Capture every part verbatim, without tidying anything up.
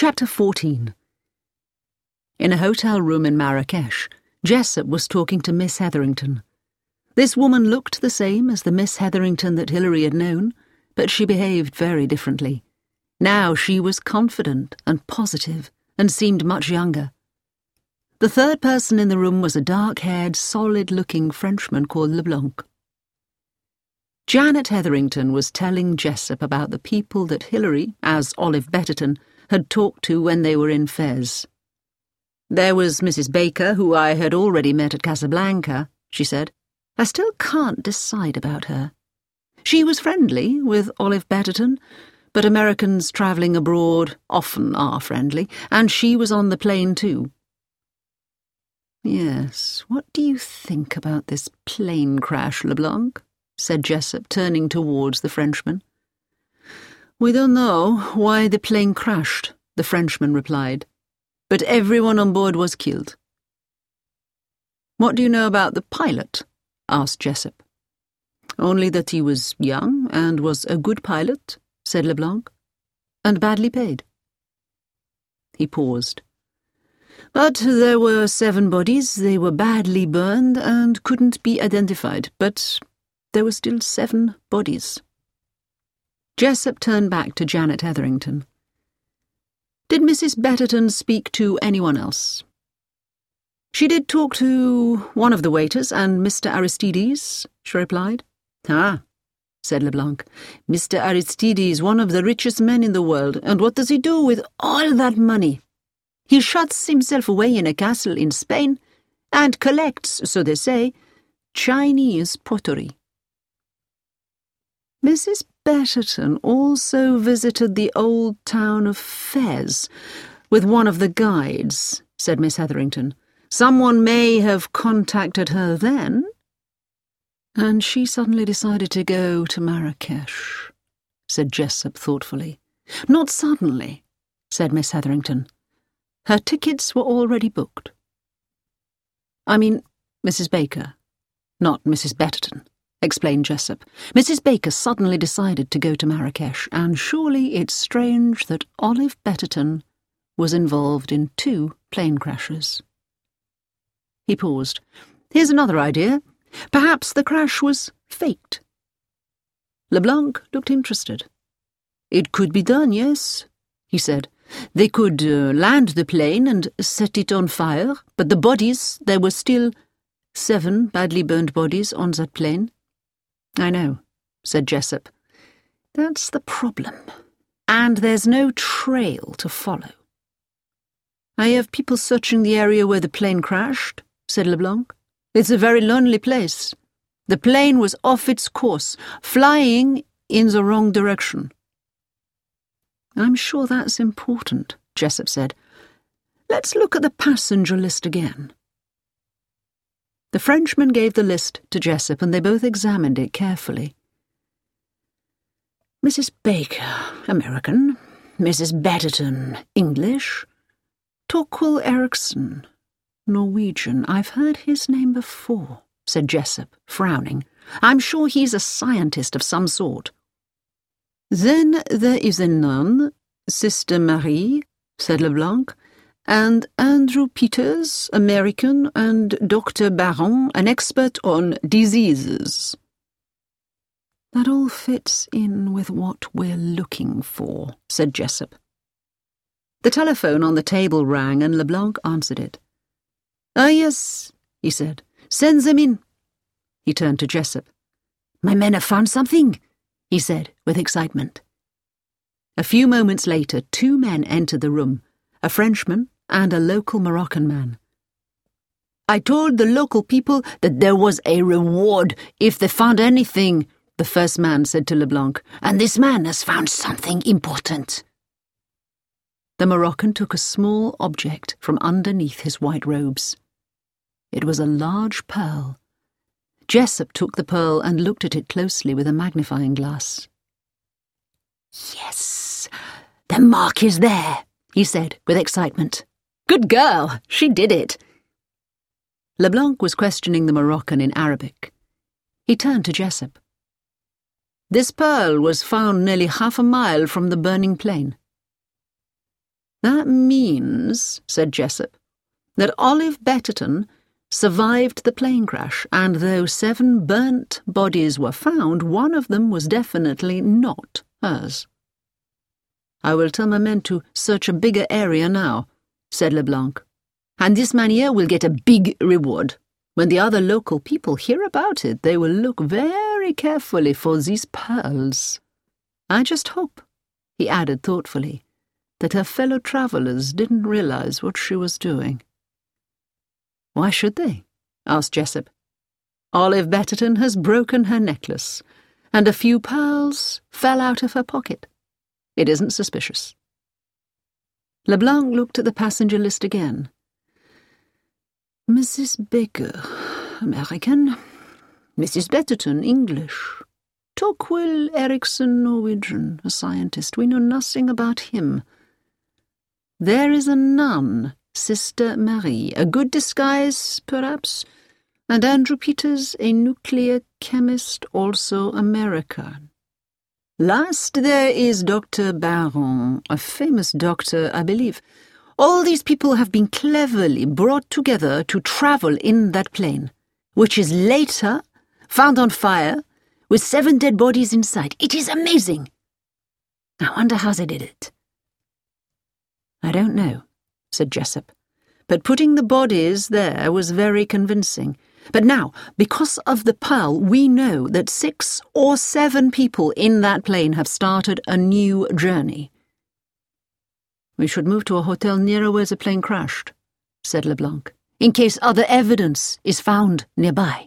Chapter fourteen. In a hotel room in Marrakesh, Jessup was talking to Miss Hetherington. This woman looked the same as the Miss Hetherington that Hilary had known, but she behaved very differently. Now she was confident and positive, and seemed much younger. The third person in the room was a dark-haired, solid-looking Frenchman called Leblanc. Janet Hetherington was telling Jessup about the people that Hilary, as Olive Betterton, had talked to when they were in Fez. "There was Missus Baker, who I had already met at Casablanca," she said. "I still can't decide about her. She was friendly with Olive Betterton, but Americans travelling abroad often are friendly, and she was on the plane too." "Yes, what do you think about this plane crash, Leblanc?" said Jessup, turning towards the Frenchman. "We don't know why the plane crashed," the Frenchman replied, "but everyone on board was killed." "What do you know about the pilot?" asked Jessup. "Only that he was young and was a good pilot," said Leblanc, "and badly paid." He paused. "But there were seven bodies. They were badly burned and couldn't be identified, but there were still seven bodies." Jessup turned back to Janet Hetherington. "Did Missus Betterton speak to anyone else?" "She did talk to one of the waiters and Mister Aristides," she replied. "Ah," said Leblanc. "Mister Aristides, one of the richest men in the world, and what does he do with all that money? He shuts himself away in a castle in Spain and collects, so they say, Chinese pottery." "Missus Betterton also visited the old town of Fez with one of the guides," said Miss Hetherington. "Someone may have contacted her then." "And she suddenly decided to go to Marrakesh," said Jessup thoughtfully. "Not suddenly," said Miss Hetherington. "Her tickets were already booked." "I mean, Missus Baker, not Missus Betterton," explained Jessup. "Missus Baker suddenly decided to go to Marrakesh, and surely it's strange that Olive Betterton was involved in two plane crashes." He paused. "Here's another idea. Perhaps the crash was faked." Leblanc looked interested. "It could be done, yes," he said. "They could uh, land the plane and set it on fire, but the bodies, there were still seven badly burned bodies on that plane." "I know," said Jessup. "That's the problem. And there's no trail to follow." "I have people searching the area where the plane crashed," said Leblanc. "It's a very lonely place. The plane was off its course, flying in the wrong direction." "I'm sure that's important," Jessup said. "Let's look at the passenger list again." The Frenchman gave the list to Jessup, and they both examined it carefully. "Missus Baker, American. Missus Betterton, English. Torquil Eriksson, Norwegian. I've heard his name before," said Jessup, frowning. "I'm sure he's a scientist of some sort." "Then there is a nun, Sister Marie," said Leblanc, "and Andrew Peters, American, and Doctor Baron, an expert on diseases." "That all fits in with what we're looking for," said Jessup. The telephone on the table rang, and Leblanc answered it. "Ah, yes," he said. "Send them in." He turned to Jessup. "My men have found something," he said with excitement. A few moments later, two men entered the room, a Frenchman and a local Moroccan man. "I told the local people that there was a reward if they found anything," the first man said to Leblanc, "and this man has found something important." The Moroccan took a small object from underneath his white robes. It was a large pearl. Jessup took the pearl and looked at it closely with a magnifying glass. "Yes, the mark is there," he said with excitement. "Good girl, she did it." Leblanc was questioning the Moroccan in Arabic. He turned to Jessup. "This pearl was found nearly half a mile from the burning plane." "That means," said Jessup, "that Olive Betterton survived the plane crash, and though seven burnt bodies were found, one of them was definitely not hers." "I will tell my men to search a bigger area now," said Leblanc. "And this man here will get a big reward. When the other local people hear about it, they will look very carefully for these pearls. I just hope," he added thoughtfully, "that her fellow travellers didn't realize what she was doing." "Why should they?" asked Jessup. "Olive Betterton has broken her necklace, and a few pearls fell out of her pocket. It isn't suspicious." Leblanc looked at the passenger list again. Missus Baker, American. Missus Betterton, English. Torquil Erickson, Norwegian, a scientist. We know nothing about him. There is a nun, Sister Marie, a good disguise, perhaps, and Andrew Peters, a nuclear chemist, also American. Last there is Doctor Baron, a famous doctor, I believe. All these people have been cleverly brought together to travel in that plane, which is later found on fire with seven dead bodies inside. It is amazing. I wonder how they did it. "I don't know," said Jessup, "but putting the bodies there was very convincing. But now, because of the pearl, we know that six or seven people in that plane have started a new journey." "We should move to a hotel nearer where the plane crashed," said Leblanc, "in case other evidence is found nearby."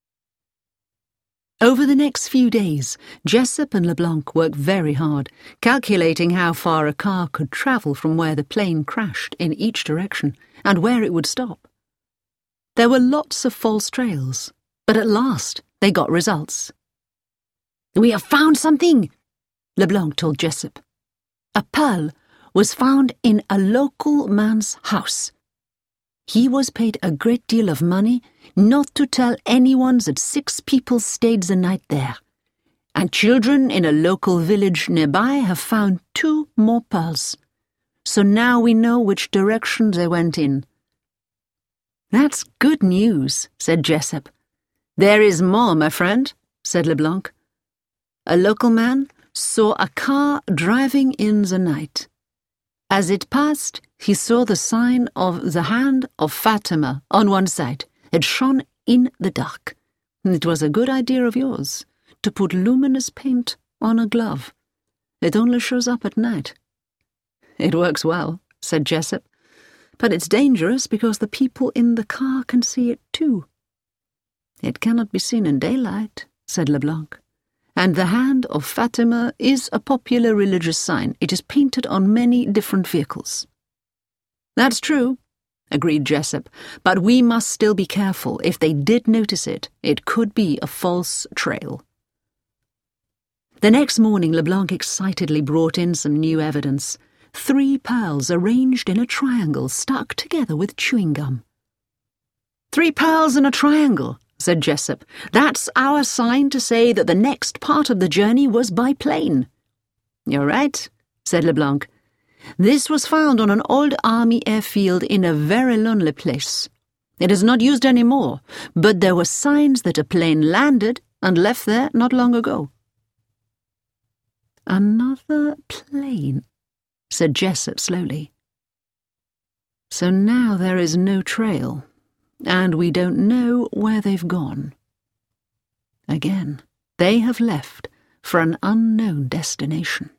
Over the next few days, Jessup and Leblanc worked very hard, calculating how far a car could travel from where the plane crashed in each direction, and where it would stop. There were lots of false trails, but at last they got results. "We have found something," Leblanc told Jessup. "A pearl was found in a local man's house. He was paid a great deal of money not to tell anyone that six people stayed the night there, and children in a local village nearby have found two more pearls. So now we know which direction they went in." "That's good news," said Jessup. "There is more, my friend," said Leblanc. "A local man saw a car driving in the night. As it passed, he saw the sign of the Hand of Fatima on one side. It shone in the dark. It was a good idea of yours, to put luminous paint on a glove. It only shows up at night." "It works well," said Jessup, "but it's dangerous because the people in the car can see it too." "It cannot be seen in daylight," said Leblanc. "And the Hand of Fatima is a popular religious sign. It is painted on many different vehicles." "That's true," agreed Jessup, "but we must still be careful. If they did notice it, it could be a false trail." The next morning, Leblanc excitedly brought in some new evidence. Three pearls arranged in a triangle stuck together with chewing gum. "Three pearls in a triangle," said Jessup. "That's our sign to say that the next part of the journey was by plane." "You're right," said Leblanc. "This was found on an old army airfield in a very lonely place. It is not used any more, but there were signs that a plane landed and left there not long ago." "Another plane," said Jessup slowly. "So now there is no trail, and we don't know where they've gone. Again, they have left for an unknown destination."